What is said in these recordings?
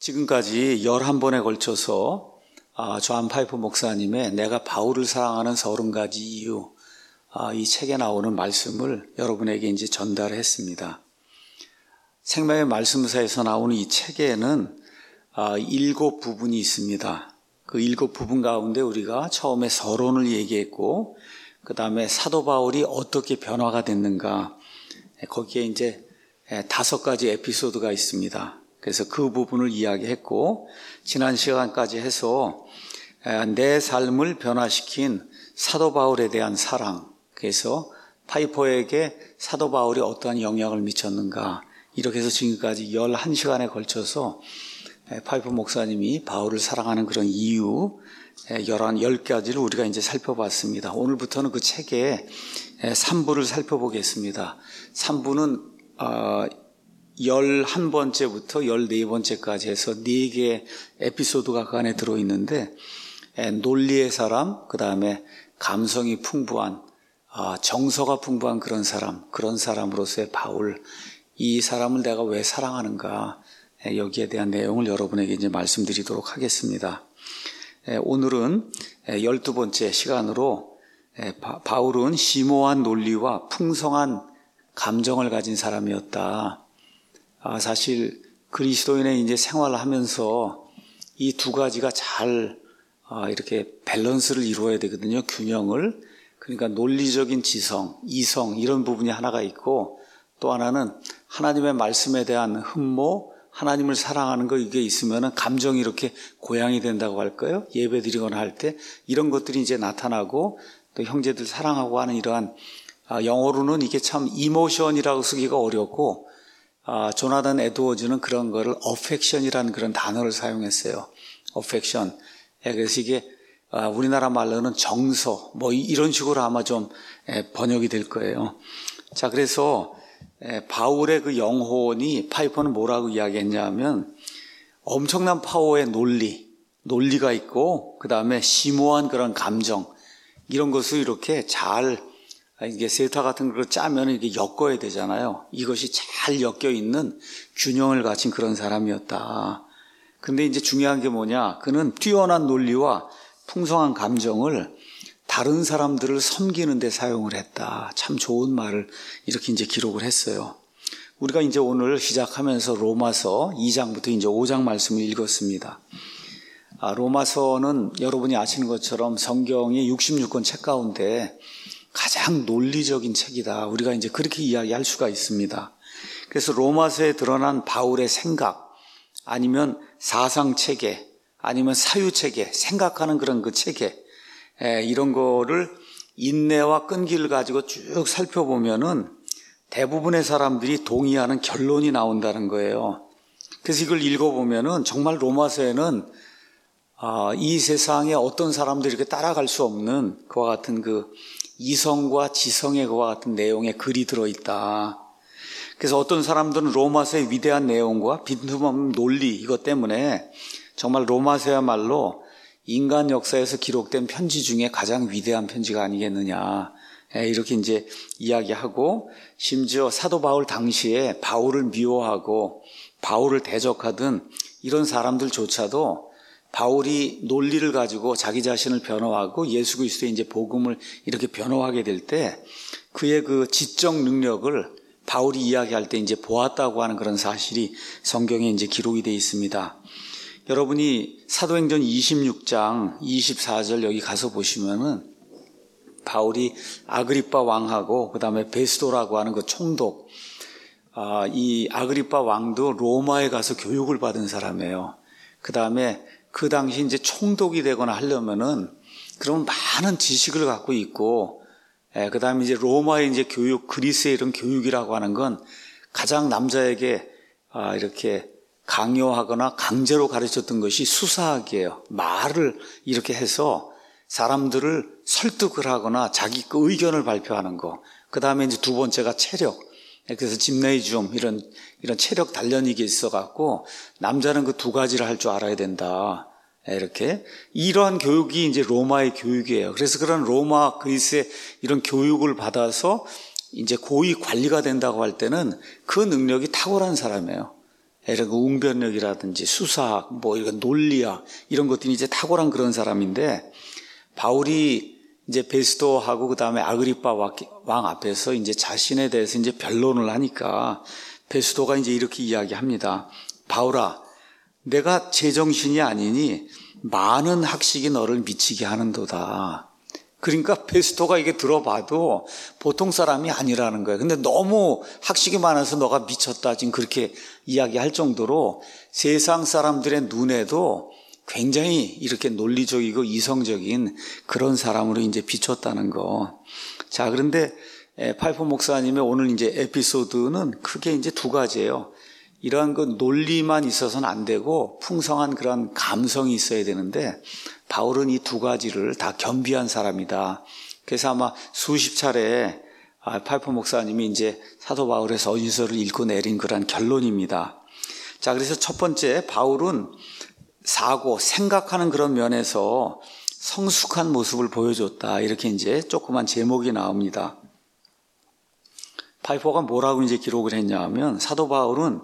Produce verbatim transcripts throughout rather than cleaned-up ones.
지금까지 열한 번에 걸쳐서 존 파이퍼 목사님의 내가 바울을 사랑하는 서른 가지 이유, 이 책에 나오는 말씀을 여러분에게 이제 전달했습니다. 생명의 말씀사에서 나오는 이 책에는 일곱 부분이 있습니다. 그 일곱 부분 가운데 우리가 처음에 서론을 얘기했고, 그 다음에 사도 바울이 어떻게 변화가 됐는가, 거기에 이제 다섯 가지 에피소드가 있습니다. 그래서 그 부분을 이야기했고, 지난 시간까지 해서 내 삶을 변화시킨 사도 바울에 대한 사랑, 그래서 파이퍼에게 사도 바울이 어떠한 영향을 미쳤는가, 이렇게 해서 지금까지 열한 시간에 걸쳐서 파이퍼 목사님이 바울을 사랑하는 그런 이유 열한, 열 가지를 우리가 이제 살펴봤습니다. 오늘부터는 그 책의 삼 부를 살펴보겠습니다. 삼 부는 어, 열한 번째부터 열네 번째까지 해서 네 개의 에피소드가 그 안에 들어있는데, 논리의 사람, 그 다음에 감성이 풍부한, 정서가 풍부한 그런 사람, 그런 사람으로서의 바울, 이 사람을 내가 왜 사랑하는가, 여기에 대한 내용을 여러분에게 이제 말씀드리도록 하겠습니다. 오늘은 열두 번째 시간으로 바울은 심오한 논리와 풍성한 감정을 가진 사람이었다. 아, 사실 그리스도인의 이제 생활을 하면서 이 두 가지가 잘 아, 이렇게 밸런스를 이루어야 되거든요. 균형을. 그러니까 논리적인 지성, 이성 이런 부분이 하나가 있고, 또 하나는 하나님의 말씀에 대한 흠모, 하나님을 사랑하는 거, 이게 있으면 감정이 이렇게 고양이 된다고 할까요? 예배 드리거나 할 때 이런 것들이 이제 나타나고, 또 형제들 사랑하고 하는 이러한 아, 영어로는 이게 참 이모션이라고 쓰기가 어렵고, 아, 조나단 에드워즈는 그런 거를 어펙션이라는 그런 단어를 사용했어요. 어펙션. 예, 그래서 이게 아, 우리나라 말로는 정서, 뭐 이런 식으로 아마 좀 예, 번역이 될 거예요. 자, 그래서 예, 바울의 그 영혼이, 파이퍼는 뭐라고 이야기했냐면 엄청난 파워의 논리, 논리가 있고, 그 다음에 심오한 그런 감정, 이런 것을 이렇게 잘, 이게 세타 같은 걸 짜면 이게 엮어야 되잖아요. 이것이 잘 엮여 있는 균형을 갖춘 그런 사람이었다. 근데 이제 중요한 게 뭐냐? 그는 뛰어난 논리와 풍성한 감정을 다른 사람들을 섬기는 데 사용을 했다. 참 좋은 말을 이렇게 이제 기록을 했어요. 우리가 이제 오늘 시작하면서 로마서 이 장부터 이제 오 장 말씀을 읽었습니다. 아, 로마서는 여러분이 아시는 것처럼 성경의 육십육 권 책 가운데 가장 논리적인 책이다. 우리가 이제 그렇게 이야기할 수가 있습니다. 그래서 로마서에 드러난 바울의 생각, 아니면 사상체계, 아니면 사유체계, 생각하는 그런 그 체계, 에, 이런 거를 인내와 끈기를 가지고 쭉 살펴보면은 대부분의 사람들이 동의하는 결론이 나온다는 거예요. 그래서 이걸 읽어보면은 정말 로마서에는 아, 이 세상에 어떤 사람들이 이렇게 따라갈 수 없는 그와 같은 그 이성과 지성의 그와 같은 내용의 글이 들어있다. 그래서 어떤 사람들은 로마서의 위대한 내용과 빈틈없는 논리, 이것 때문에 정말 로마서야말로 인간 역사에서 기록된 편지 중에 가장 위대한 편지가 아니겠느냐, 이렇게 이제 이야기하고, 심지어 사도 바울 당시에 바울을 미워하고 바울을 대적하던 이런 사람들조차도 바울이 논리를 가지고 자기 자신을 변호하고 예수 그리스도의 이제 복음을 이렇게 변호하게 될 때 그의 그 지적 능력을 바울이 이야기할 때 이제 보았다고 하는 그런 사실이 성경에 이제 기록이 되어 있습니다. 여러분이 사도행전 이십육 장 이십사 절 여기 가서 보시면은 바울이 아그리빠 왕하고 그 다음에 베스도라고 하는 그 총독, 아, 이 아그리빠 왕도 로마에 가서 교육을 받은 사람이에요. 그 다음에 그 당시 이제 총독이 되거나 하려면은 그런 많은 지식을 갖고 있고, 예, 그 다음에 이제 로마의 이제 교육, 그리스의 이런 교육이라고 하는 건 가장 남자에게 아, 이렇게 강요하거나 강제로 가르쳤던 것이 수사학이에요. 말을 이렇게 해서 사람들을 설득을 하거나 자기 그 의견을 발표하는 거. 그 다음에 이제 두 번째가 체력. 그래서 짐네이즘, 이런, 이런 체력 단련이 있어갖고, 남자는 그 두 가지를 할 줄 알아야 된다. 이렇게. 이러한 교육이 이제 로마의 교육이에요. 그래서 그런 로마, 그리스의 이런 교육을 받아서 이제 고위 관리가 된다고 할 때는 그 능력이 탁월한 사람이에요. 이런 웅변력이라든지 수사학, 뭐 이런 논리학 이런 것들이 이제 탁월한 그런 사람인데 바울이 이제 베스도하고 그 다음에 아그리파 왕 앞에서 이제 자신에 대해서 이제 변론을 하니까 베스도가 이제 이렇게 이야기합니다. 바울아, 내가 제정신이 아니니 많은 학식이 너를 미치게 하는도다. 그러니까 베스도가 이게 들어봐도 보통 사람이 아니라는 거예요. 근데 너무 학식이 많아서 너가 미쳤다 지금 그렇게 이야기할 정도로 세상 사람들의 눈에도 굉장히 이렇게 논리적이고 이성적인 그런 사람으로 이제 비쳤다는 거. 자, 그런데 파이퍼 목사님의 오늘 이제 에피소드는 크게 이제 두 가지예요. 이러한 그 논리만 있어서는 안 되고 풍성한 그런 감성이 있어야 되는데 바울은 이 두 가지를 다 겸비한 사람이다. 그래서 아마 수십 차례 파이퍼 목사님이 이제 사도 바울의 서신서를 읽고 내린 그런 결론입니다. 자, 그래서 첫 번째 바울은 사고, 생각하는 그런 면에서 성숙한 모습을 보여줬다. 이렇게 이제 조그만 제목이 나옵니다. 파이퍼가 뭐라고 이제 기록을 했냐 하면 사도 바울은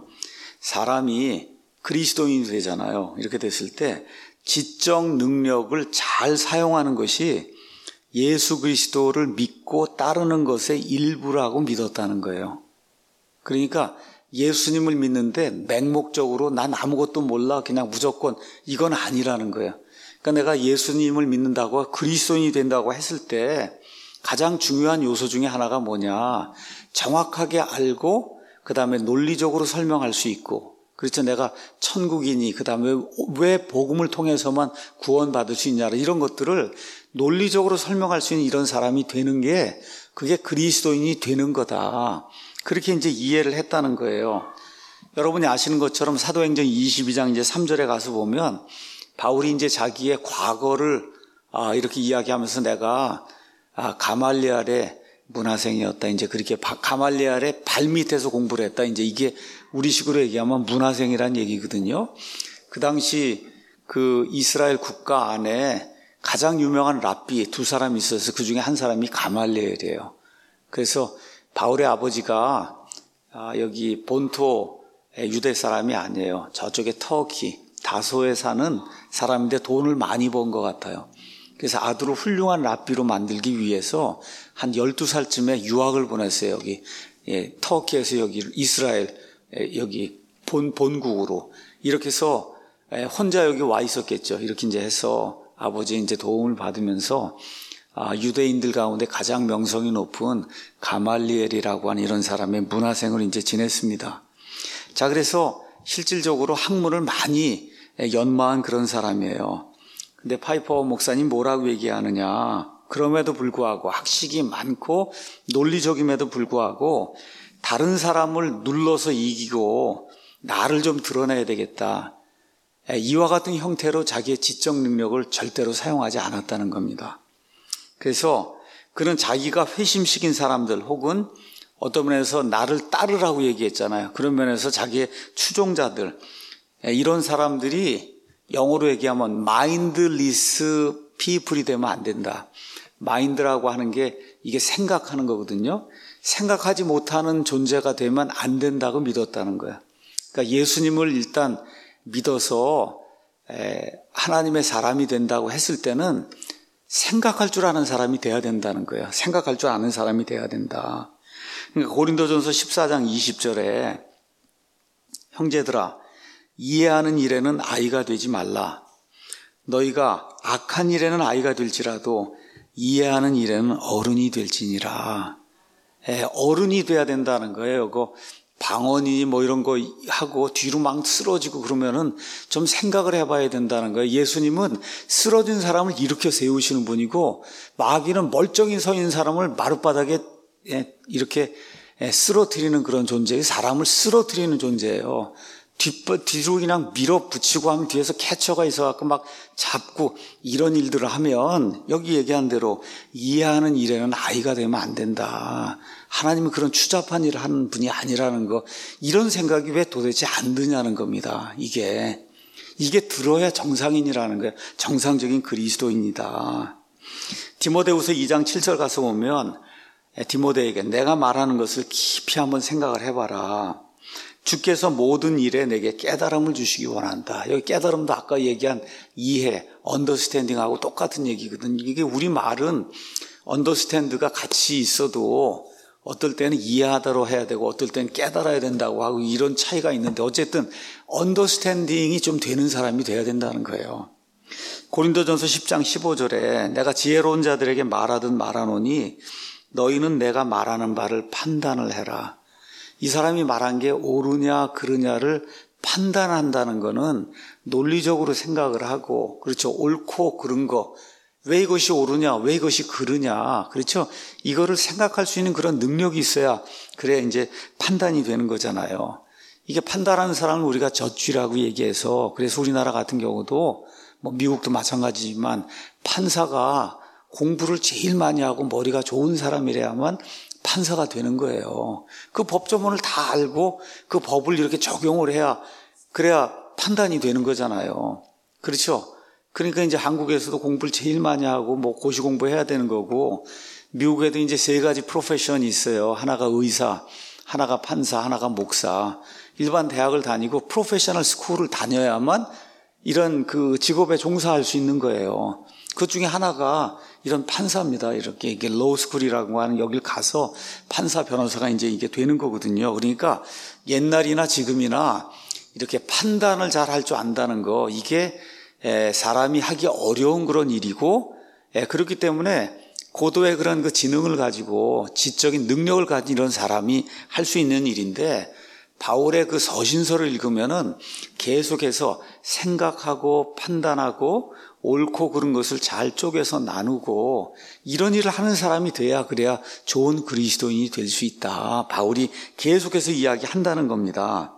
사람이 그리스도인이 되잖아요. 이렇게 됐을 때 지적 능력을 잘 사용하는 것이 예수 그리스도를 믿고 따르는 것의 일부라고 믿었다는 거예요. 그러니까 예수님을 믿는데 맹목적으로 난 아무것도 몰라 그냥 무조건 이건 아니라는 거예요. 그러니까 내가 예수님을 믿는다고 그리스도인이 된다고 했을 때 가장 중요한 요소 중에 하나가 뭐냐, 정확하게 알고 그 다음에 논리적으로 설명할 수 있고, 그렇죠. 내가 천국이니 그 다음에 왜 복음을 통해서만 구원받을 수 있냐 이런 것들을 논리적으로 설명할 수 있는 이런 사람이 되는 게 그게 그리스도인이 되는 거다. 그렇게 이제 이해를 했다는 거예요. 여러분이 아시는 것처럼 사도행전 이십이 장 이제 삼 절에 가서 보면 바울이 이제 자기의 과거를 아 이렇게 이야기하면서 내가 아 가말리엘의 문화생이었다. 이제 그렇게 가말리엘의 발밑에서 공부를 했다. 이제 이게 우리식으로 얘기하면 문화생이란 얘기거든요. 그 당시 그 이스라엘 국가 안에 가장 유명한 랍비 두 사람이 있어서 그 중에 한 사람이 가말리엘이에요. 그래서 바울의 아버지가 여기 본토 유대 사람이 아니에요. 저쪽에 터키, 다소에 사는 사람인데 돈을 많이 번 것 같아요. 그래서 아들을 훌륭한 랍비로 만들기 위해서 한 열두 살쯤에 유학을 보냈어요. 여기 예, 터키에서 여기 이스라엘 여기 본, 본국으로. 이렇게 해서 혼자 여기 와 있었겠죠. 이렇게 이제 해서 아버지 이제 도움을 받으면서 아, 유대인들 가운데 가장 명성이 높은 가말리엘이라고 하는 이런 사람의 문화생을 이제 지냈습니다. 자, 그래서 실질적으로 학문을 많이 연마한 그런 사람이에요. 근데 파이퍼 목사님 뭐라고 얘기하느냐. 그럼에도 불구하고 학식이 많고 논리적임에도 불구하고 다른 사람을 눌러서 이기고 나를 좀 드러내야 되겠다. 이와 같은 형태로 자기의 지적 능력을 절대로 사용하지 않았다는 겁니다. 그래서 그는 자기가 회심시킨 사람들 혹은 어떤 면에서 나를 따르라고 얘기했잖아요. 그런 면에서 자기의 추종자들, 이런 사람들이 영어로 얘기하면 마인드리스 피플이 되면 안 된다. 마인드라고 하는 게 이게 생각하는 거거든요. 생각하지 못하는 존재가 되면 안 된다고 믿었다는 거예요. 그러니까 예수님을 일단 믿어서 하나님의 사람이 된다고 했을 때는 생각할 줄 아는 사람이 돼야 된다는 거예요. 생각할 줄 아는 사람이 돼야 된다. 그러니까 고린도전서 십사 장 이십 절에 형제들아 이해하는 일에는 아이가 되지 말라. 너희가 악한 일에는 아이가 될지라도 이해하는 일에는 어른이 될지니라. 예, 어른이 돼야 된다는 거예요. 그 방언이 뭐 이런 거 하고 뒤로 막 쓰러지고 그러면은 좀 생각을 해봐야 된다는 거예요. 예수님은 쓰러진 사람을 일으켜 세우시는 분이고 마귀는 멀쩡히 서 있는 사람을 마룻바닥에 이렇게 쓰러뜨리는 그런 존재예요. 사람을 쓰러뜨리는 존재예요. 뒤로 그냥 밀어붙이고 하면 뒤에서 캐쳐가 있어갖고 막 잡고 이런 일들을 하면 여기 얘기한 대로 이해하는 일에는 아이가 되면 안 된다. 하나님은 그런 추잡한 일을 하는 분이 아니라는 거, 이런 생각이 왜 도대체 안 드냐는 겁니다. 이게 이게 들어야 정상인이라는 거예요. 정상적인 그리스도인이다. 디모데후서 이 장 칠 절 가서 보면 디모데에게 내가 말하는 것을 깊이 한번 생각을 해봐라. 주께서 모든 일에 내게 깨달음을 주시기 원한다. 여기 깨달음도 아까 얘기한 이해, 언더스탠딩하고 똑같은 얘기거든. 이게 우리 말은 언더스탠드가 같이 있어도 어떨 때는 이해하다로 해야 되고 어떨 때는 깨달아야 된다고 하고 이런 차이가 있는데 어쨌든 언더스탠딩이 좀 되는 사람이 돼야 된다는 거예요. 고린도전서 십 장 십오 절에 내가 지혜로운 자들에게 말하든 말하노니 너희는 내가 말하는 바를 판단을 해라. 이 사람이 말한 게 옳으냐 그르냐를 판단한다는 거는 논리적으로 생각을 하고, 그렇죠, 옳고 그른 거, 왜 이것이 옳으냐 왜 이것이 그르냐, 그렇죠, 이거를 생각할 수 있는 그런 능력이 있어야 그래야 이제 판단이 되는 거잖아요. 이게 판단하는 사람을 우리가 젖쥐라고 얘기해서, 그래서 우리나라 같은 경우도 뭐 미국도 마찬가지지만 판사가 공부를 제일 많이 하고 머리가 좋은 사람이래야만 판사가 되는 거예요. 그 법조문을 다 알고 그 법을 이렇게 적용을 해야, 그래야 판단이 되는 거잖아요. 그렇죠? 그러니까 이제 한국에서도 공부를 제일 많이 하고 뭐 고시 공부해야 되는 거고, 미국에도 이제 세 가지 프로페션이 있어요. 하나가 의사, 하나가 판사, 하나가 목사. 일반 대학을 다니고 프로페셔널 스쿨을 다녀야만 이런 그 직업에 종사할 수 있는 거예요. 그 중에 하나가 이런 판사입니다. 이렇게 이게 로스쿨이라고 하는 여길 가서 판사, 변호사가 이제 이게 되는 거거든요. 그러니까 옛날이나 지금이나 이렇게 판단을 잘 할 줄 안다는 거, 이게 사람이 하기 어려운 그런 일이고, 그렇기 때문에 고도의 그런 그 지능을 가지고 지적인 능력을 가진 이런 사람이 할 수 있는 일인데, 바울의 그 서신서를 읽으면은 계속해서 생각하고 판단하고 옳고 그른 것을 잘 쪼개서 나누고 이런 일을 하는 사람이 돼야, 그래야 좋은 그리스도인이 될 수 있다. 바울이 계속해서 이야기한다는 겁니다.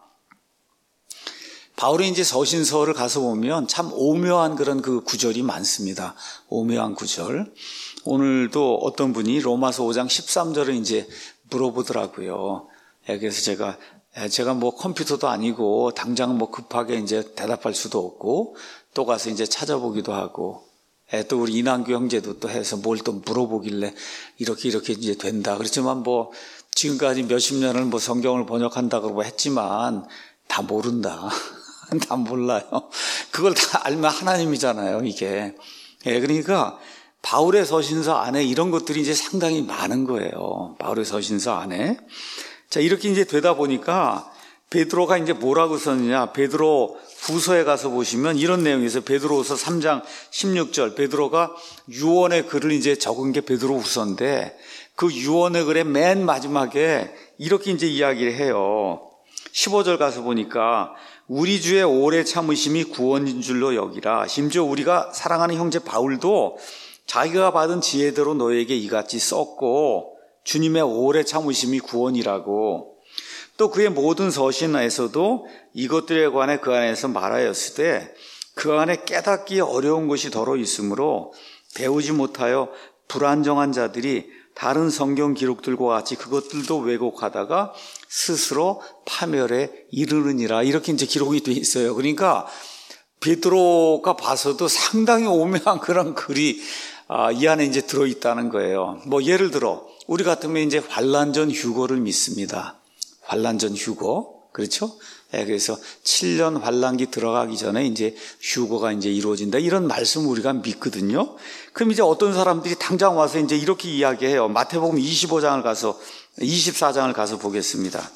바울이 이제 서신서를 가서 보면 참 오묘한 그런 그 구절이 많습니다. 오묘한 구절. 오늘도 어떤 분이 로마서 오 장 십삼 절을 이제 물어보더라고요. 그래서 제가 제가 뭐 컴퓨터도 아니고 당장 뭐 급하게 이제 대답할 수도 없고, 또 가서 이제 찾아보기도 하고, 또 우리 이난규 형제도 또 해서 뭘 또 물어보길래 이렇게 이렇게 이제 된다. 그렇지만 뭐 지금까지 몇십 년을 뭐 성경을 번역한다고 했지만 다 모른다. 다 몰라요. 그걸 다 알면 하나님이잖아요, 이게. 예, 그러니까 바울의 서신서 안에 이런 것들이 이제 상당히 많은 거예요. 바울의 서신서 안에. 자, 이렇게 이제 되다 보니까 베드로가 이제 뭐라고 썼느냐, 베드로 후서에 가서 보시면 이런 내용이 있어요. 베드로후서 삼 장 십육 절, 베드로가 유언의 글을 이제 적은 게 베드로 후서인데, 그 유언의 글의 맨 마지막에 이렇게 이제 이야기를 해요. 십오 절 가서 보니까 우리 주의 오래 참으심이 구원인 줄로 여기라. 심지어 우리가 사랑하는 형제 바울도 자기가 받은 지혜대로 너에게 이같이 썼고 주님의 오래 참으심이 구원이라고. 또 그의 모든 서신에서도 이것들에 관해 그 안에서 말하였을 때 그 안에 깨닫기 어려운 것이 더러 있으므로 배우지 못하여 불안정한 자들이 다른 성경 기록들과 같이 그것들도 왜곡하다가 스스로 파멸에 이르느니라. 이렇게 이제 기록이 돼 있어요. 그러니까 베드로가 봐서도 상당히 오묘한 그런 글이 이 안에 이제 들어있다는 거예요. 뭐 예를 들어 우리 같으면 이제 환난전 휴거를 믿습니다. 환난전 휴거, 그렇죠? 네, 그래서 칠 년 환난기 들어가기 전에 이제 휴거가 이제 이루어진다. 이런 말씀 우리가 믿거든요. 그럼 이제 어떤 사람들이 당장 와서 이제 이렇게 이야기해요. 마태복음 이십오 장을 가서, 이십사 장을 가서 보겠습니다.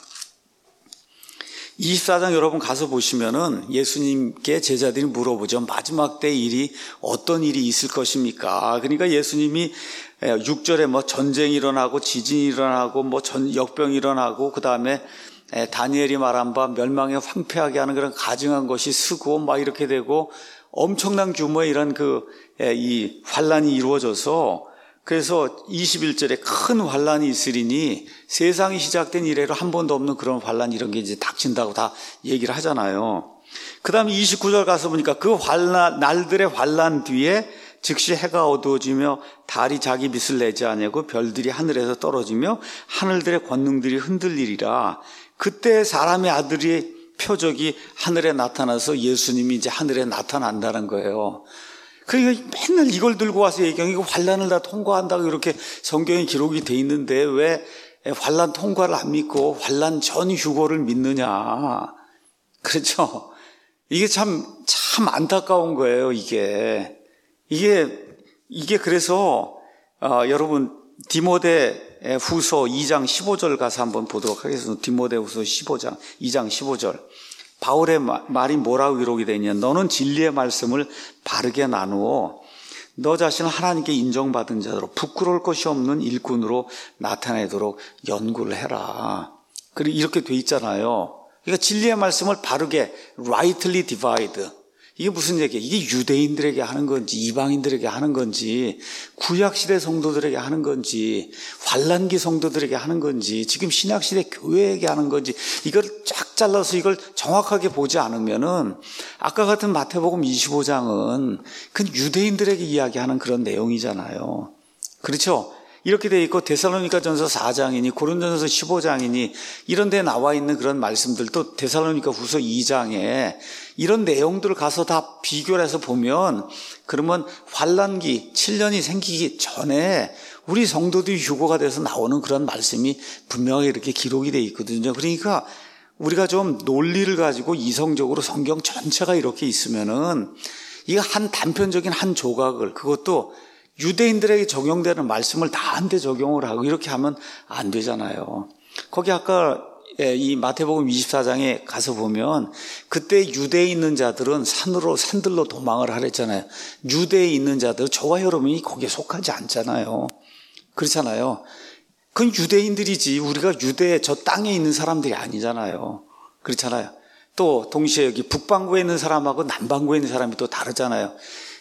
이십사 장 여러분 가서 보시면은 예수님께 제자들이 물어보죠. 마지막 때 일이 어떤 일이 있을 것입니까? 그러니까 예수님이 육 절에 뭐 전쟁이 일어나고 지진이 일어나고 뭐 전 역병이 일어나고 그 다음에 다니엘이 말한 바 멸망에 황폐하게 하는 그런 가증한 것이 쓰고 막 이렇게 되고 엄청난 규모의 이런 그 이 환란이 이루어져서, 그래서 이십일 절에 큰 환란이 있으리니 세상이 시작된 이래로 한 번도 없는 그런 환란, 이런 게 이제 닥친다고 다 얘기를 하잖아요. 그 다음에 이십구 절 가서 보니까 그 환란, 날들의 환란 뒤에 즉시 해가 어두워지며 달이 자기 빛을 내지 아니하고 별들이 하늘에서 떨어지며 하늘들의 권능들이 흔들리리라. 그때 사람의 아들의 표적이 하늘에 나타나서 예수님이 이제 하늘에 나타난다는 거예요. 그러니까 맨날 이걸 들고 와서 얘기하면 이거 환란을 다 통과한다고 이렇게 성경에 기록이 돼 있는데 왜 환난 통과를 안 믿고 환난 전 휴거를 믿느냐. 그렇죠? 이게 참, 참 안타까운 거예요, 이게. 이게, 이게 그래서, 어, 여러분, 디모데 후서 이 장 십오 절 가서 한번 보도록 하겠습니다. 디모데 후서 십오 장, 이 장 십오 절. 바울의 말이 뭐라고 기록이 되냐. 너는 진리의 말씀을 바르게 나누어 너 자신을 하나님께 인정받은 자로 부끄러울 것이 없는 일꾼으로 나타내도록 연구를 해라. 그리고 이렇게 돼 있잖아요. 그러니까 진리의 말씀을 바르게 rightly divide. 이게 무슨 얘기예요? 이게 유대인들에게 하는 건지 이방인들에게 하는 건지 구약시대 성도들에게 하는 건지 환란기 성도들에게 하는 건지 지금 신약시대 교회에게 하는 건지 이걸 쫙 잘라서 이걸 정확하게 보지 않으면은 아까 같은 마태복음 이십오 장은 그 유대인들에게 이야기하는 그런 내용이잖아요. 그렇죠? 이렇게 돼 있고 데살로니가전서 사 장이니 고린도전서 십오 장이니 이런 데 나와 있는 그런 말씀들 또 데살로니가 후서 이 장에 이런 내용들을 가서 다 비교를 해서 보면 그러면 환란기 칠 년이 생기기 전에 우리 성도들이 휴거가 돼서 나오는 그런 말씀이 분명히 이렇게 기록이 돼 있거든요. 그러니까 우리가 좀 논리를 가지고 이성적으로 성경 전체가 이렇게 있으면은 이거 한 단편적인 한 조각을 그것도 유대인들에게 적용되는 말씀을 다 한데 적용을 하고 이렇게 하면 안 되잖아요. 거기 아까 이 마태복음 이십사 장에 가서 보면 그때 유대에 있는 자들은 산으로 산들로 도망을 하랬잖아요. 유대에 있는 자들 저와 여러분이 거기에 속하지 않잖아요. 그렇잖아요. 그건 유대인들이지 우리가 유대 저 땅에 있는 사람들이 아니잖아요. 그렇잖아요. 또 동시에 여기 북반구에 있는 사람하고 남반구에 있는 사람이 또 다르잖아요.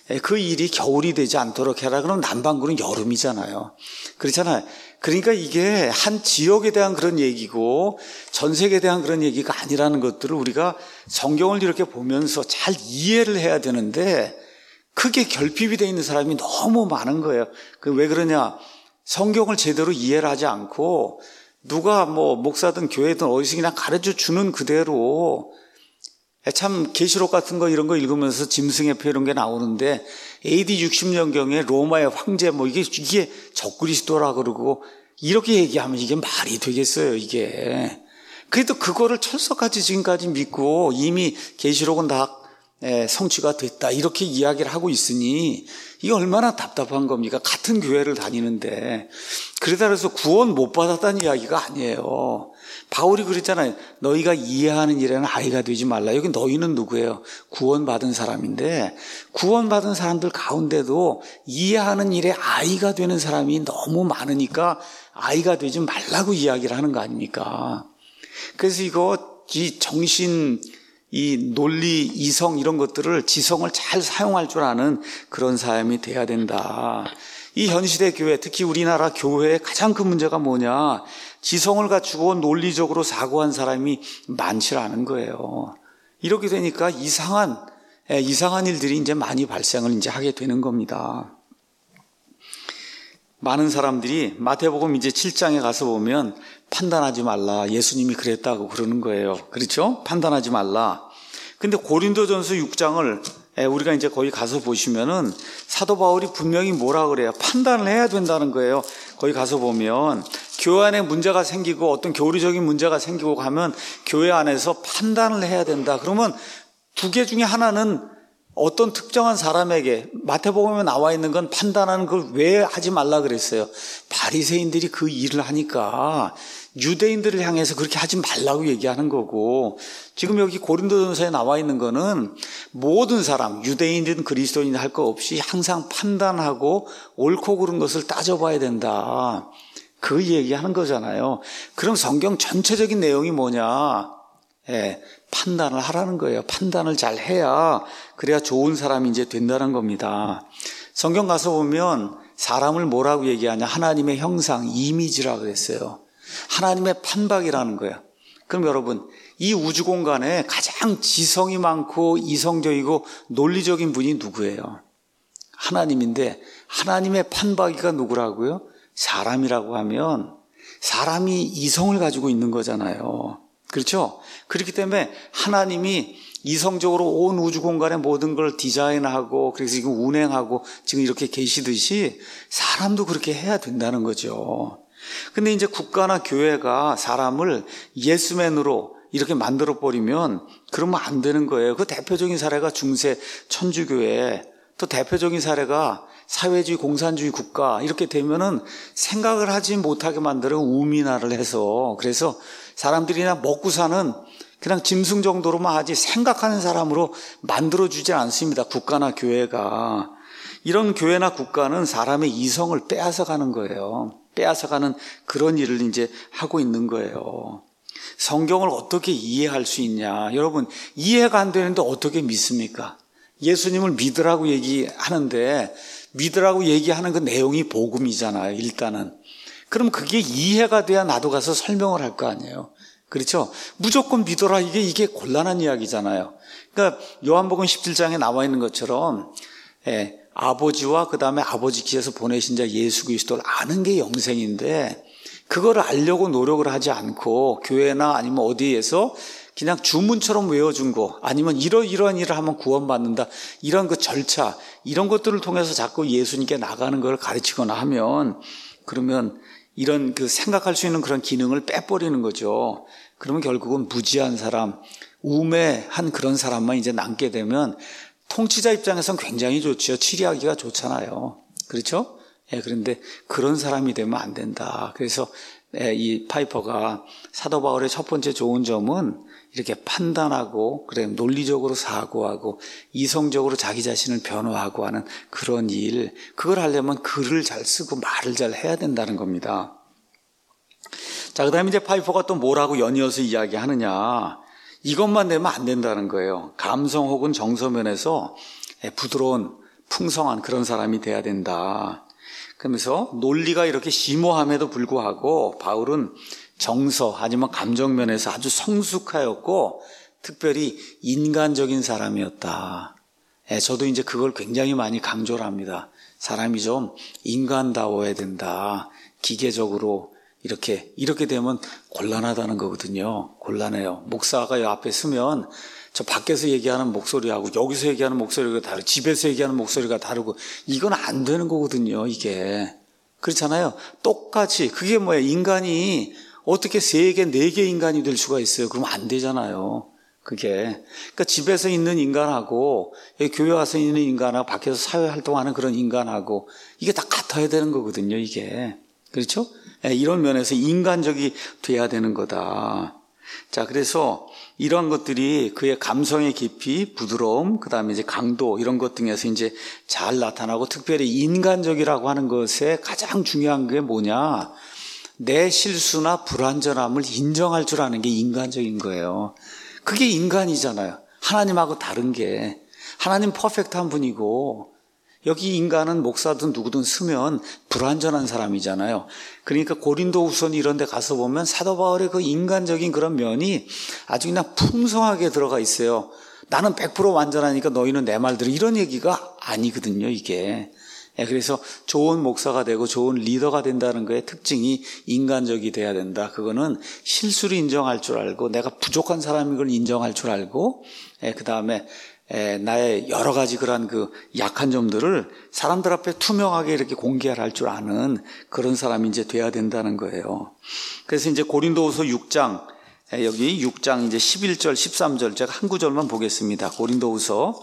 그 일이 겨울이 되지 않도록 해라. 그럼 남반구는 여름이잖아요. 그렇잖아요. 그러니까 이게 한 지역에 대한 그런 얘기고 전 세계에 대한 그런 얘기가 아니라는 것들을 우리가 성경을 이렇게 보면서 잘 이해를 해야 되는데 크게 결핍이 되어 있는 사람이 너무 많은 거예요. 그 왜 그러냐? 성경을 제대로 이해를 하지 않고 누가 뭐 목사든 교회든 어디서 그냥 가르쳐 주는 그대로 참 계시록 같은 거 이런 거 읽으면서 짐승의 표 이런 게 나오는데 에이디 육십 년경에 로마의 황제 뭐 이게 이게 적그리스도라 그러고 이렇게 얘기하면 이게 말이 되겠어요 이게. 그래도 그거를 철석같이 지금까지 믿고 이미 계시록은 다 성취가 됐다 이렇게 이야기를 하고 있으니 이게 얼마나 답답한 겁니까? 같은 교회를 다니는데. 그러다 그래서 구원 못 받았다는 이야기가 아니에요. 바울이 그랬잖아요. 너희가 이해하는 일에는 아이가 되지 말라. 여기 너희는 누구예요? 구원받은 사람인데 구원받은 사람들 가운데도 이해하는 일에 아이가 되는 사람이 너무 많으니까 아이가 되지 말라고 이야기를 하는 거 아닙니까? 그래서 이거 이 정신 이 논리, 이성 이런 것들을 지성을 잘 사용할 줄 아는 그런 사람이 돼야 된다. 이 현시대 교회, 특히 우리나라 교회의 가장 큰 문제가 뭐냐? 지성을 갖추고 논리적으로 사고한 사람이 많지 않은 거예요. 이렇게 되니까 이상한 이상한 일들이 이제 많이 발생을 이제 하게 되는 겁니다. 많은 사람들이 마태복음 이제 칠 장에 가서 보면 판단하지 말라. 예수님이 그랬다고 그러는 거예요. 그렇죠? 판단하지 말라. 근데 고린도전서 육 장을 우리가 이제 거기 가서 보시면은 사도 바울이 분명히 뭐라 그래요? 판단을 해야 된다는 거예요. 거기 가서 보면 교회 안에 문제가 생기고 어떤 교리적인 문제가 생기고 가면 교회 안에서 판단을 해야 된다. 그러면 두 개 중에 하나는 어떤 특정한 사람에게 마태복음에 나와 있는 건 판단하는 걸 왜 하지 말라 그랬어요? 바리새인들이 그 일을 하니까 유대인들을 향해서 그렇게 하지 말라고 얘기하는 거고 지금 여기 고린도전서에 나와 있는 거는 모든 사람 유대인이든 그리스도인이든 할 거 없이 항상 판단하고 옳고 그른 것을 따져봐야 된다. 그 얘기하는 거잖아요. 그럼 성경 전체적인 내용이 뭐냐? 예, 판단을 하라는 거예요. 판단을 잘 해야 그래야 좋은 사람이 이제 된다는 겁니다. 성경 가서 보면 사람을 뭐라고 얘기하냐? 하나님의 형상, 이미지라고 그랬어요. 하나님의 판박이라는 거예요. 그럼 여러분, 이 우주 공간에 가장 지성이 많고 이성적이고 논리적인 분이 누구예요? 하나님인데 하나님의 판박이가 누구라고요? 사람이라고 하면 사람이 이성을 가지고 있는 거잖아요. 그렇죠? 그렇기 때문에 하나님이 이성적으로 온 우주 공간의 모든 걸 디자인하고 그래서 지금 운행하고 지금 이렇게 계시듯이 사람도 그렇게 해야 된다는 거죠. 근데 이제 국가나 교회가 사람을 예스맨으로 이렇게 만들어버리면 그러면 안 되는 거예요. 그 대표적인 사례가 중세 천주교회, 또 대표적인 사례가 사회주의 공산주의 국가, 이렇게 되면은 생각을 하지 못하게 만드는 우민화를 해서, 그래서 사람들이 그냥 먹고 사는 그냥 짐승 정도로만 하지 생각하는 사람으로 만들어주지 않습니다. 국가나 교회가. 이런 교회나 국가는 사람의 이성을 빼앗아가는 거예요. 빼앗아가는 그런 일을 이제 하고 있는 거예요. 성경을 어떻게 이해할 수 있냐? 여러분, 이해가 안 되는데 어떻게 믿습니까? 예수님을 믿으라고 얘기하는데 믿으라고 얘기하는 그 내용이 복음이잖아요, 일단은. 그럼 그게 이해가 돼야 나도 가서 설명을 할 거 아니에요. 그렇죠? 무조건 믿어라, 이게 이게 곤란한 이야기잖아요. 그러니까 요한복음 십칠 장에 나와 있는 것처럼 예, 아버지와 그 다음에 아버지께서 보내신 자 예수 그리스도를 아는 게 영생인데, 그걸 알려고 노력을 하지 않고 교회나 아니면 어디에서 그냥 주문처럼 외워준 거, 아니면 이러이러한 일을 하면 구원받는다, 이런 그 절차, 이런 것들을 통해서 자꾸 예수님께 나가는 걸 가르치거나 하면, 그러면 이런 그 생각할 수 있는 그런 기능을 빼버리는 거죠. 그러면 결국은 무지한 사람, 우매한 그런 사람만 이제 남게 되면 통치자 입장에서는 굉장히 좋죠. 치리하기가 좋잖아요. 그렇죠? 예, 그런데 그런 사람이 되면 안 된다. 그래서 예, 이 파이퍼가 사도 바울의 첫 번째 좋은 점은 이렇게 판단하고, 그래, 논리적으로 사고하고, 이성적으로 자기 자신을 변호하고 하는 그런 일, 그걸 하려면 글을 잘 쓰고 말을 잘 해야 된다는 겁니다. 자, 그 다음에 이제 파이퍼가 또 뭐라고 연이어서 이야기하느냐. 이것만 되면 안 된다는 거예요. 감성 혹은 정서면에서 부드러운, 풍성한 그런 사람이 돼야 된다. 그러면서 논리가 이렇게 심오함에도 불구하고 바울은 정서, 아니면 감정면에서 아주 성숙하였고 특별히 인간적인 사람이었다. 예, 저도 이제 그걸 굉장히 많이 강조를 합니다. 사람이 좀 인간다워야 된다. 기계적으로 이렇게 이렇게 되면 곤란하다는 거거든요. 곤란해요. 목사가 요 앞에 서면 저 밖에서 얘기하는 목소리하고 여기서 얘기하는 목소리가 다르고 집에서 얘기하는 목소리가 다르고, 이건 안 되는 거거든요. 이게 그렇잖아요. 똑같이 그게 뭐예요? 인간이 어떻게 세 개, 네 개 인간이 될 수가 있어요? 그러면 안 되잖아요. 그게. 그러니까 집에서 있는 인간하고 여기 교회 와서 있는 인간하고 밖에서 사회 활동하는 그런 인간하고 이게 다 같아야 되는 거거든요. 이게. 그렇죠? 이런 면에서 인간적이 돼야 되는 거다. 자, 그래서 이러한 것들이 그의 감성의 깊이, 부드러움, 그 다음에 이제 강도, 이런 것 등에서 이제 잘 나타나고, 특별히 인간적이라고 하는 것에 가장 중요한 게 뭐냐? 내 실수나 불완전함을 인정할 줄 아는 게 인간적인 거예요. 그게 인간이잖아요. 하나님하고 다른 게. 하나님 퍼펙트한 분이고, 여기 인간은 목사든 누구든 쓰면 불완전한 사람이잖아요. 그러니까 고린도후서 이런 데 가서 보면 사도 바울의 그 인간적인 그런 면이 아주 그냥 풍성하게 들어가 있어요. 나는 백 퍼센트 완전하니까 너희는 내 말 들어, 이런 얘기가 아니거든요, 이게. 그래서 좋은 목사가 되고 좋은 리더가 된다는 거의 특징이 인간적이 돼야 된다. 그거는 실수를 인정할 줄 알고, 내가 부족한 사람인 걸 인정할 줄 알고, 그 다음에 나의 여러 가지 그런 그 약한 점들을 사람들 앞에 투명하게 이렇게 공개할 줄 아는 그런 사람이 이제 돼야 된다는 거예요. 그래서 이제 고린도후서 육 장, 여기 육 장 이제 십일 절, 십삼 절 제가 한 구절만 보겠습니다. 고린도후서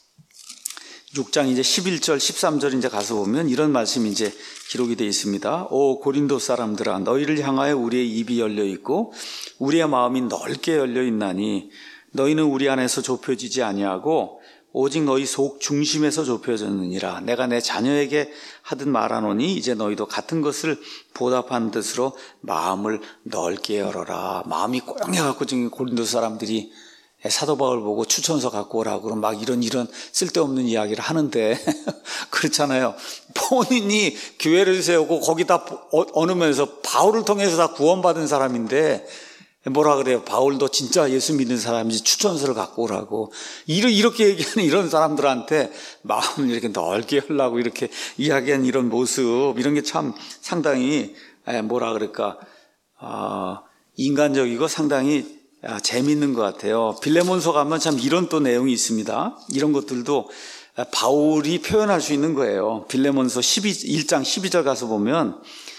육 장 이제 십일 절, 십삼 절 이제 가서 보면 이런 말씀이 이제 기록이 되어 있습니다. 오 고린도 사람들아, 너희를 향하여 우리의 입이 열려 있고 우리의 마음이 넓게 열려 있나니 너희는 우리 안에서 좁혀지지 아니하고 오직 너희 속 중심에서 좁혀졌느니라. 내가 내 자녀에게 하듯 말하노니 이제 너희도 같은 것을 보답하는 뜻으로 마음을 넓게 열어라. 마음이 꼬영해갖고 지금 고린도 사람들이 사도 바울 보고 추천서 갖고 오라고 그러면 막 이런 이런 쓸데없는 이야기를 하는데 그렇잖아요. 본인이 교회를 세우고 거기다 어느 면에서 바울을 통해서 다 구원받은 사람인데 뭐라 그래요? 바울도 진짜 예수 믿는 사람이지 추천서를 갖고 오라고. 이렇게 얘기하는 이런 사람들한테 마음을 이렇게 넓게 하려고 이렇게 이야기한 이런 모습, 이런 게 참 상당히 뭐라 그럴까, 아, 인간적이고 상당히 재미있는 것 같아요. 빌레몬서 가면 참 이런 또 내용이 있습니다. 이런 것들도 바울이 표현할 수 있는 거예요. 빌레몬서 십일 장 십이 절 가서 보면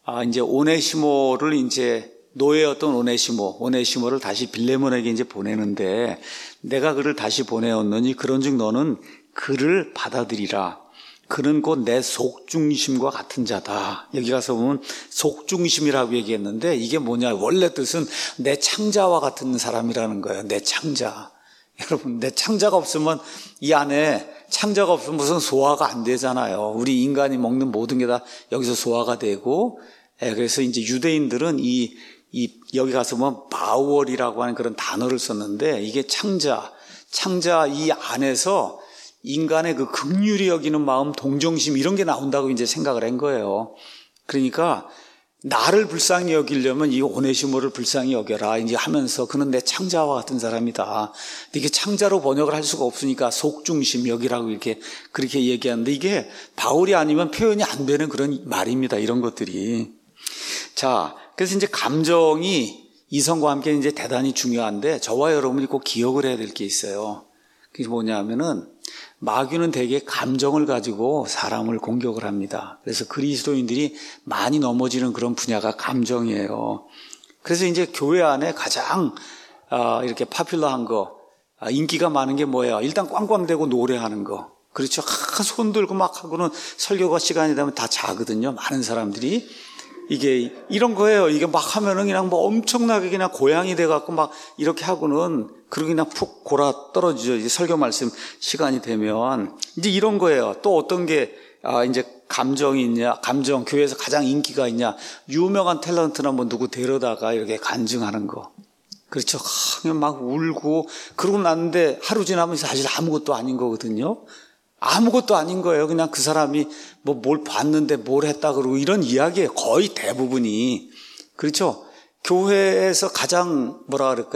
아, 이제 오네시모를 이제 노예였던 오네시모, 오네시모를 다시 빌레몬에게 이제 보내는데 내가 그를 다시 보내었느니 그런즉 너는 그를 받아들이라. 그는 곧 내 속중심과 같은 자다. 여기 가서 보면 속중심이라고 얘기했는데 이게 뭐냐? 원래 뜻은 내 창자와 같은 사람이라는 거예요. 내 창자. 여러분, 내 창자가 없으면 이 안에 창자가 없으면 무슨 소화가 안 되잖아요. 우리 인간이 먹는 모든 게 다 여기서 소화가 되고, 예, 그래서 이제 유대인들은 이, 이, 여기 가서 보면 바월이라고 하는 그런 단어를 썼는데 이게 창자, 창자 이 안에서 인간의 그 긍휼히 여기는 마음, 동정심 이런 게 나온다고 이제 생각을 한 거예요. 그러니까 나를 불쌍히 여기려면 이 오네시모를 불쌍히 여겨라 이제 하면서 그는 내 창자와 같은 사람이다. 이게 창자로 번역을 할 수가 없으니까 속중심 여기라고 이렇게 그렇게 얘기하는데 이게 바울이 아니면 표현이 안 되는 그런 말입니다. 이런 것들이. 자, 그래서 이제 감정이 이성과 함께 이제 대단히 중요한데 저와 여러분이 꼭 기억을 해야 될 게 있어요. 그게 뭐냐면은 마귀는 대개 감정을 가지고 사람을 공격을 합니다. 그래서 그리스도인들이 많이 넘어지는 그런 분야가 감정이에요. 그래서 이제 교회 안에 가장 이렇게 파퓰러한 거, 인기가 많은 게 뭐예요? 일단 꽝꽝대고 노래하는 거. 그렇죠. 손 들고 막 하고는 설교가 시간이 되면 다 자거든요. 많은 사람들이. 이게 이런 거예요. 이게 막 하면은 그냥 뭐 엄청나게 그냥 고양이 돼갖고 막 이렇게 하고는 그러고 그냥 푹 골아 떨어지죠. 이제 설교 말씀 시간이 되면. 이제 이런 거예요. 또 어떤 게, 아, 이제 감정이 있냐, 감정, 교회에서 가장 인기가 있냐, 유명한 탤런트나 뭐 누구 데려다가 이렇게 간증하는 거. 그렇죠. 그냥 막 울고, 그러고 났는데 하루 지나면 사실 아무것도 아닌 거거든요. 아무것도 아닌 거예요. 그냥 그 사람이 뭐 뭘 봤는데 뭘 했다 그러고 이런 이야기에 거의 대부분이. 그렇죠. 교회에서 가장 뭐라 그럴까,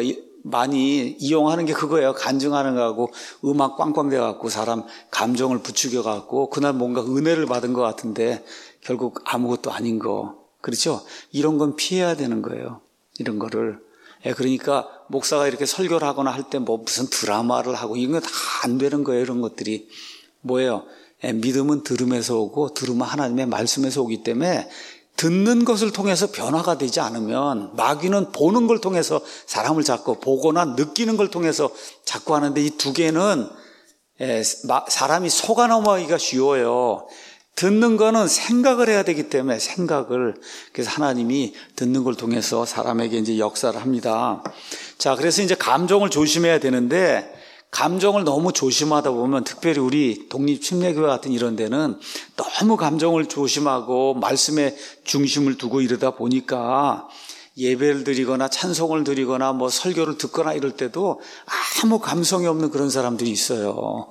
많이 이용하는 게 그거예요. 간증하는 거하고 음악 꽝꽝 돼갖고 사람 감정을 부추겨갖고 그날 뭔가 은혜를 받은 것 같은데 결국 아무것도 아닌 거. 그렇죠. 이런 건 피해야 되는 거예요. 이런 거를. 예, 그러니까 목사가 이렇게 설교를 하거나 할 때 뭐 무슨 드라마를 하고 이런 거 다 안 되는 거예요. 이런 것들이. 뭐예요? 예, 믿음은 들음에서 오고 들음은 하나님의 말씀에서 오기 때문에 듣는 것을 통해서 변화가 되지 않으면 마귀는 보는 걸 통해서 사람을 잡고 보거나 느끼는 걸 통해서 잡고 하는데 이 두 개는 예, 사람이 속아 넘어가기가 쉬워요. 듣는 거는 생각을 해야 되기 때문에 생각을 그래서 하나님이 듣는 걸 통해서 사람에게 이제 역사를 합니다. 자, 그래서 이제 감정을 조심해야 되는데 감정을 너무 조심하다 보면 특별히 우리 독립침례교회 같은 이런 데는 너무 감정을 조심하고 말씀에 중심을 두고 이러다 보니까 예배를 드리거나 찬송을 드리거나 뭐 설교를 듣거나 이럴 때도 아무 감성이 없는 그런 사람들이 있어요.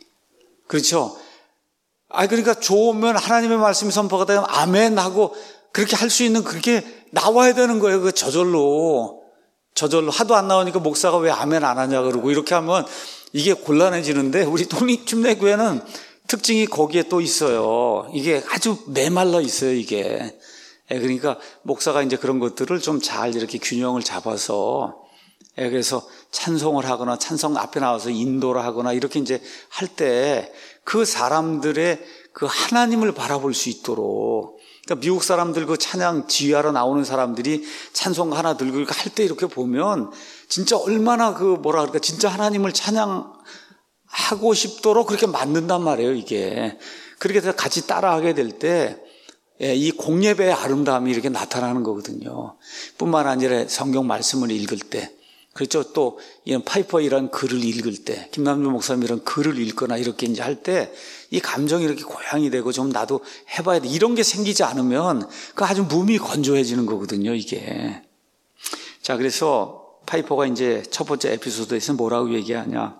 그렇죠? 아, 그러니까 좋으면 하나님의 말씀이 선포가 되면 아멘 하고 그렇게 할 수 있는 그렇게 나와야 되는 거예요. 그 저절로. 저절로 하도 안 나오니까 목사가 왜 아멘 안 하냐 그러고 이렇게 하면 이게 곤란해지는데 우리 독립침례교회는 특징이 거기에 또 있어요. 이게 아주 메말라 있어요, 이게. 그러니까 목사가 이제 그런 것들을 좀 잘 이렇게 균형을 잡아서 그래서 찬송을 하거나 찬송 앞에 나와서 인도를 하거나 이렇게 이제 할 때 그 사람들의 그 하나님을 바라볼 수 있도록 그러니까 미국 사람들 그 찬양 지휘하러 나오는 사람들이 찬송 하나 들고 할 때 이렇게 보면 진짜 얼마나 그 뭐라 그럴까 진짜 하나님을 찬양하고 싶도록 그렇게 만든단 말이에요, 이게. 그렇게 해서 같이 따라하게 될 때 이 공예배의 아름다움이 이렇게 나타나는 거거든요. 뿐만 아니라 성경 말씀을 읽을 때 그렇죠. 또 이런 파이퍼 이런 글을 읽을 때 김남주 목사님 이런 글을 읽거나 이렇게 이제 할 때 이 감정이 이렇게 고양이 되고 좀 나도 해봐야 돼. 이런 게 생기지 않으면 그 아주 몸이 건조해지는 거거든요, 이게. 자, 그래서 파이퍼가 이제 첫 번째 에피소드에서 뭐라고 얘기하냐.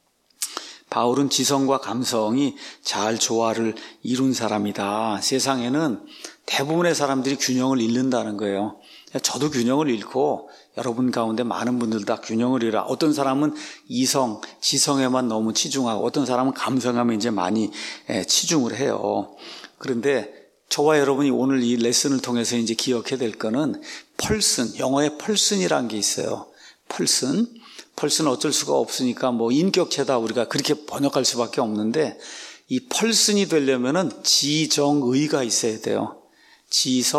바울은 지성과 감성이 잘 조화를 이룬 사람이다. 세상에는 대부분의 사람들이 균형을 잃는다는 거예요. 저도 균형을 잃고 여러분 가운데 많은 분들 다 균형을 잃어. 어떤 사람은 이성, 지성에만 너무 치중하고 어떤 사람은 감성에만 이제 많이 치중을 해요. 그런데 저와 여러분이 오늘 이 레슨을 통해서 이제 기억해야 될 거는 펄슨, 영어에 펄슨이라는 게 있어요. 펄슨. 펄슨은 어쩔 수가 없으니까 뭐 인격체다 우리가 그렇게 번역할 수밖에 없는데 이 펄슨이 되려면은 지정의가 있어야 돼요. 지성,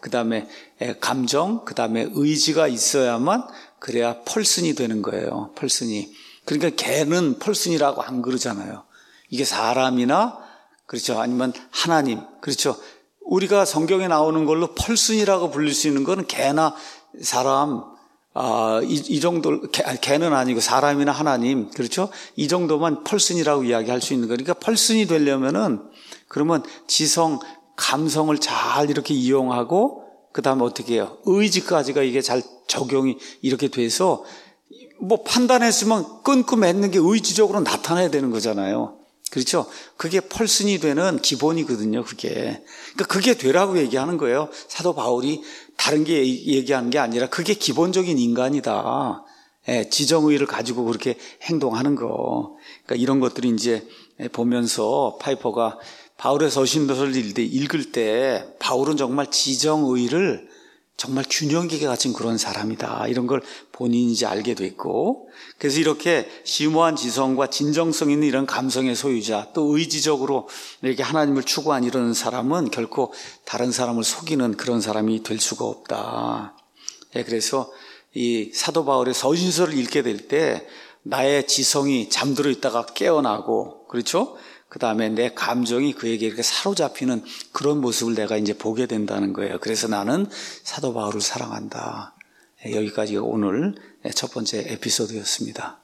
그 다음에 감정, 그 다음에 의지가 있어야만 그래야 펄슨이 되는 거예요. 펄슨이. 그러니까 개는 펄슨이라고 안 그러잖아요. 이게 사람이나 그렇죠. 아니면 하나님. 그렇죠. 우리가 성경에 나오는 걸로 펄슨이라고 부를 수 있는 거는 개나 사람, 아, 이, 이 정도, 개, 개는 아니고 사람이나 하나님. 그렇죠. 이 정도만 펄슨이라고 이야기할 수 있는 거니까 펄슨이 되려면은 그러면 지성, 감성을 잘 이렇게 이용하고 그 다음에 어떻게 해요? 의지까지가 이게 잘 적용이 이렇게 돼서 뭐 판단했으면 끊고 맺는 게 의지적으로 나타나야 되는 거잖아요. 그렇죠? 그게 펄슨이 되는 기본이거든요, 그게. 그러니까 그게 되라고 얘기하는 거예요. 사도 바울이 다른 게 얘기하는 게 아니라 그게 기본적인 인간이다. 예, 지정의를 가지고 그렇게 행동하는 거. 그러니까 이런 것들이 이제 보면서 파이퍼가 바울의 서신서를 읽을 때 바울은 정말 지정의를 정말 균형 있게 갖춘 그런 사람이다. 이런 걸 본인이 이제 알게 됐고, 그래서 이렇게 심오한 지성과 진정성 있는 이런 감성의 소유자, 또 의지적으로 이렇게 하나님을 추구한 이런 사람은 결코 다른 사람을 속이는 그런 사람이 될 수가 없다. 예, 그래서 이 사도 바울의 서신서를 읽게 될 때 나의 지성이 잠들어 있다가 깨어나고, 그렇죠? 그 다음에 내 감정이 그에게 이렇게 사로잡히는 그런 모습을 내가 이제 보게 된다는 거예요. 그래서 나는 사도 바울을 사랑한다. 여기까지가 오늘 첫 번째 에피소드였습니다.